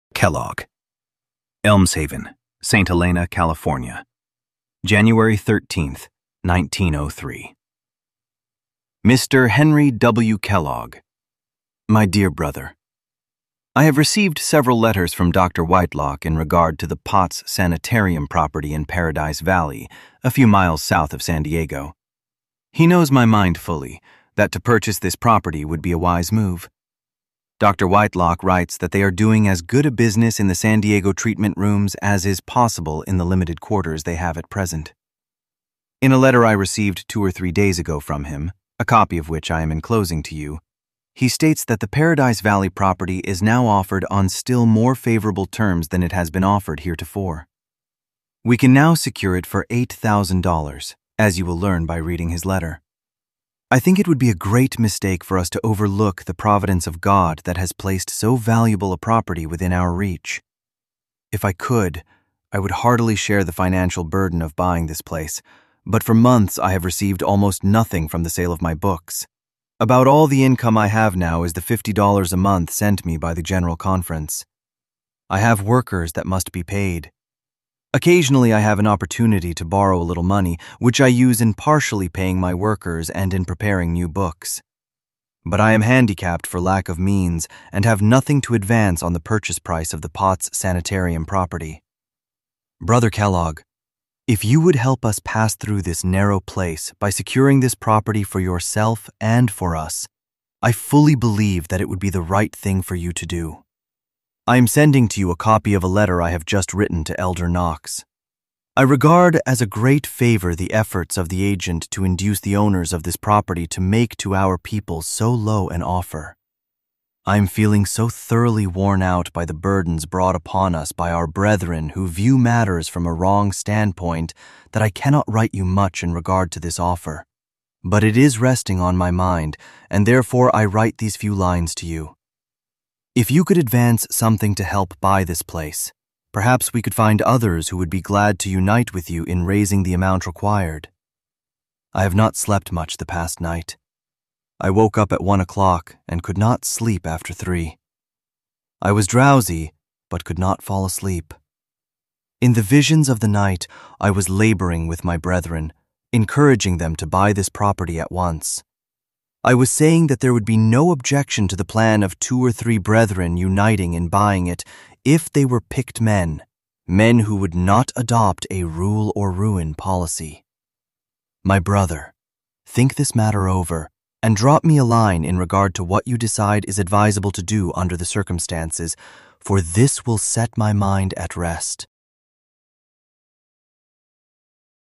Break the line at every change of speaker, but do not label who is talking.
Kellogg. Elmshaven, St. Helena, California. January 13th, 1903. Mr. Henry W. Kellogg. My dear brother, I have received several letters from Dr. Whitelock in regard to the Potts Sanitarium property in Paradise Valley, a few miles south of San Diego. He knows my mind fully, that to purchase this property would be a wise move. Dr. Whitelock writes that they are doing as good a business in the San Diego treatment rooms as is possible in the limited quarters they have at present. In a letter I received 2 or 3 days ago from him, a copy of which I am enclosing to you, he states that the Paradise Valley property is now offered on still more favorable terms than it has been offered heretofore. We can now secure it for $8,000, as you will learn by reading his letter. I think it would be a great mistake for us to overlook the providence of God that has placed so valuable a property within our reach. If I could, I would heartily share the financial burden of buying this place, but for months I have received almost nothing from the sale of my books. About all the income I have now is the $50 a month sent me by the General Conference. I have workers that must be paid. Occasionally I have an opportunity to borrow a little money, which I use in partially paying my workers and in preparing new books. But I am handicapped for lack of means and have nothing to advance on the purchase price of the Potts Sanitarium property. Brother Kellogg, if you would help us pass through this narrow place by securing this property for yourself and for us, I fully believe that it would be the right thing for you to do. I am sending to you a copy of a letter I have just written to Elder Knox. I regard as a great favor the efforts of the agent to induce the owners of this property to make to our people so low an offer. I am feeling so thoroughly worn out by the burdens brought upon us by our brethren who view matters from a wrong standpoint that I cannot write you much in regard to this offer. But it is resting on my mind, and therefore I write these few lines to you. If you could advance something to help buy this place, perhaps we could find others who would be glad to unite with you in raising the amount required. I have not slept much the past night. I woke up at 1 o'clock and could not sleep after 3. I was drowsy, but could not fall asleep. In the visions of the night, I was laboring with my brethren, encouraging them to buy this property at once. I was saying that there would be no objection to the plan of 2 or 3 brethren uniting in buying it if they were picked men who would not adopt a rule or ruin policy. My brother, think this matter over and drop me a line in regard to what you decide is advisable to do under the circumstances, for this will set my mind at rest.